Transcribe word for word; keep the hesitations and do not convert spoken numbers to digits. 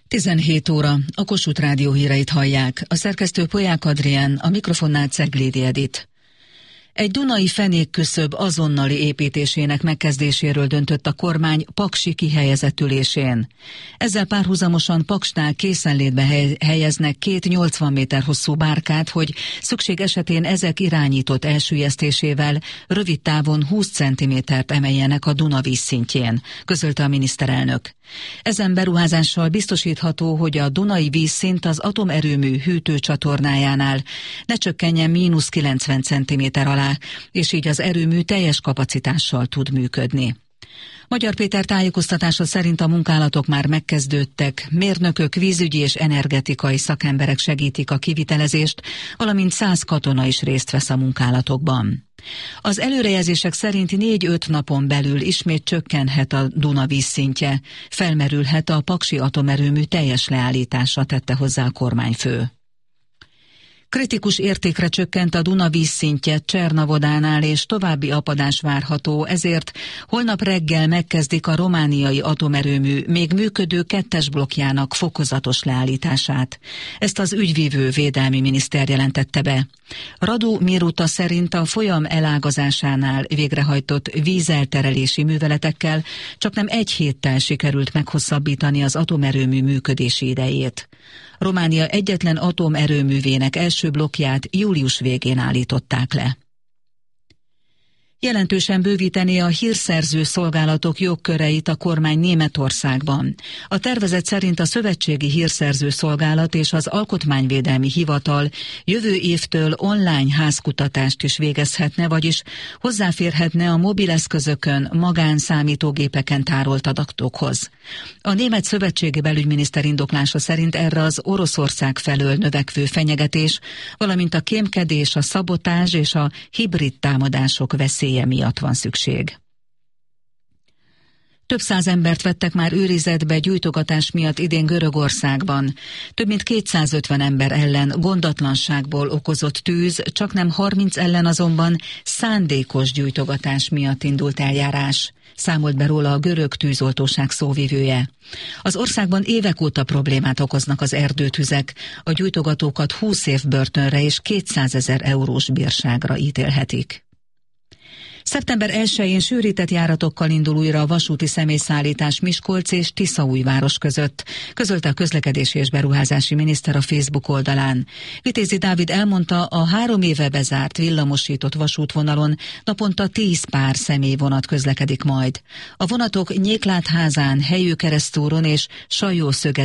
tizenhét óra, a Kossuth Rádió híreit hallják. A szerkesztő Polyák Adrián, a mikrofonnál Ceglédi Edit. Egy dunai fenékküszöb azonnali építésének megkezdéséről döntött a kormány paksi kihelyezett ülésén. Ezzel párhuzamosan Paksnál készenlétbe helyeznek két nyolcvan méter hosszú bárkát, hogy szükség esetén ezek irányított elsüllyesztésével rövid távon húsz centimétert emeljenek a Duna vízszintjén, közölte a miniszterelnök. Ezen beruházással biztosítható, hogy a dunai vízszint az atomerőmű hűtőcsatornájánál ne csökkenjen mínusz kilencven centiméter alá, és így az erőmű teljes kapacitással tud működni. Magyar Péter tájékoztatása szerint a munkálatok már megkezdődtek, mérnökök, vízügyi és energetikai szakemberek segítik a kivitelezést, valamint száz katona is részt vesz a munkálatokban. Az előrejelzések szerint négy-öt napon belül ismét csökkenhet a Duna vízszintje, felmerülhet a paksi atomerőmű teljes leállítása, tette hozzá a kormányfő. Kritikus értékre csökkent a Duna vízszintje Csernavodánál, és további apadás várható, ezért holnap reggel megkezdik a romániai atomerőmű még működő kettes blokkjának fokozatos leállítását. Ezt az ügyvívő védelmi miniszter jelentette be. Radu Miruta szerint a folyam elágazásánál végrehajtott vízelterelési műveletekkel csaknem egy héttel sikerült meghosszabbítani az atomerőmű működési idejét. Románia egyetlen atomerőművének első blokkját július végén állították le. Jelentősen bővítené a hírszerző szolgálatok jogköreit a kormány Németországban. A tervezet szerint a Szövetségi Hírszerző Szolgálat és az Alkotmányvédelmi Hivatal jövő évtől online házkutatást is végezhetne, vagyis hozzáférhetne a mobileszközökön, magánszámítógépeken tárolt adatokhoz. A német szövetségi belügyminiszter indoklása szerint erre az Oroszország felől növekvő fenyegetés, valamint a kémkedés, a szabotázs és a hibrid támadások veszélye miatt van szükség. Több száz embert vettek már őrizetbe gyújtogatás miatt idén Görögországban. Több mint kétszázötven ember ellen gondatlanságból okozott tűz, csaknem harminc ellen azonban szándékos gyújtogatás miatt indult eljárás, számolt be róla a görög tűzoltóság szóvivője. Az országban évek óta problémát okoznak az erdőtüzek, a gyújtogatókat húsz év börtönre és kétszázezer eurós bírságra ítélhetik. szeptember elsején sűrített járatokkal indul újra a vasúti személyszállítás Miskolc és Tiszaújváros között, közölte a közlekedési és beruházási miniszter a Facebook oldalán. Vitézi Dávid elmondta, a három éve bezárt villamosított vasútvonalon naponta tíz pár személyvonat közlekedik majd. A vonatok Nyéklátházán, Helyőkeresztúron és Sajószögeden